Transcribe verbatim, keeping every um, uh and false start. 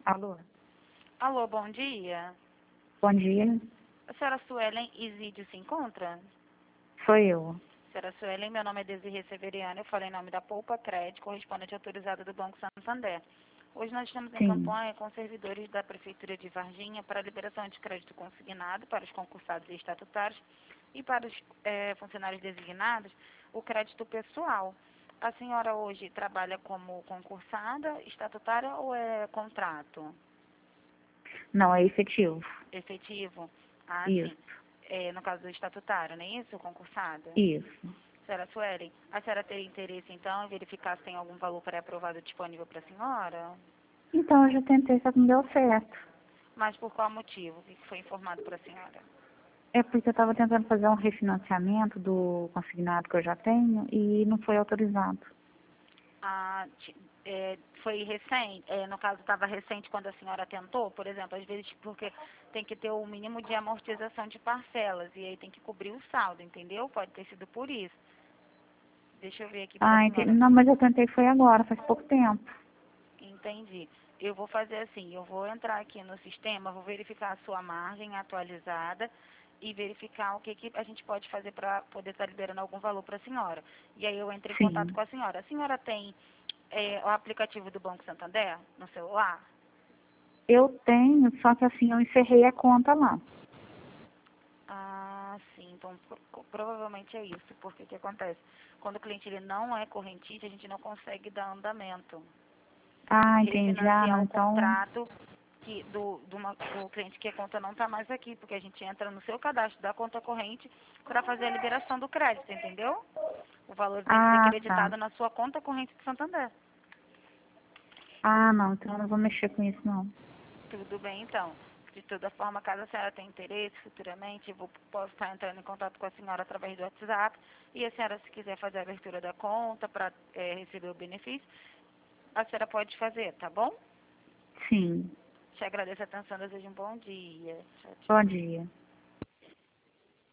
Alô? Alô, bom dia. Bom dia. A senhora Suelen Isídio se encontra? Sou eu. Senhora Suelen, meu nome é Desirê Severiano, eu falo em nome da Poupa Crédito, correspondente autorizada do Banco Santander. Hoje nós estamos em Sim. campanha com servidores da Prefeitura de Varginha para a liberação de crédito consignado para os concursados e estatutários e para os eh, funcionários designados, o crédito pessoal. A senhora hoje trabalha como concursada, estatutária ou é contrato Não, é efetivo. efetivo? Ah, sim. Isso. É, no caso do estatutário, não é isso, concursada? Isso. Senhora Suelen, a senhora teria interesse, então, em verificar se tem algum valor pré-aprovado disponível para a senhora? Então, eu já tentei, só que não deu certo. Mas por qual motivo? O que foi informado para a senhora? É porque eu estava tentando fazer um refinanciamento do consignado que eu já tenho e não foi autorizado. Ah, ti- é, foi recente, é, no caso estava recente quando a senhora tentou, por exemplo, às vezes porque tem que ter o mínimo de amortização de parcelas e aí tem que cobrir o saldo, entendeu? Pode ter sido por isso. Deixa eu ver aqui para a Ah, entendi. senhora. Não, mas eu tentei foi agora, faz pouco tempo. Entendi. Eu vou fazer assim, eu vou entrar aqui no sistema, vou verificar a sua margem atualizada e verificar o que, que a gente pode fazer para poder estar liberando algum valor para a senhora. E aí eu entro em contato Sim. com a senhora. A senhora tem é, o aplicativo do Banco Santander no celular? Eu tenho, só que assim, eu encerrei a conta lá. Ah, sim. Então pro- provavelmente é isso. Porque o que acontece? Quando o cliente ele não é correntista, a gente não consegue dar andamento. Ah, entendi. Ah, Refinanciar não, o então... contrato que do, do, uma- do cliente que a conta não está mais aqui, porque a gente entra no seu cadastro da conta corrente para fazer a liberação do crédito, entendeu? O valor tem que ser Ah, tá. creditado na sua conta corrente de Santander. Ah, não, então eu não vou mexer com isso, não. Tudo bem, então. De toda forma, caso a senhora tenha interesse futuramente, eu vou, posso estar entrando em contato com a senhora através do WhatsApp. E a senhora, se quiser fazer a abertura da conta para é, receber o benefício, a senhora pode fazer, tá bom? Sim. Te agradeço a atenção, desejo um bom dia. Tchau, tchau. Bom dia.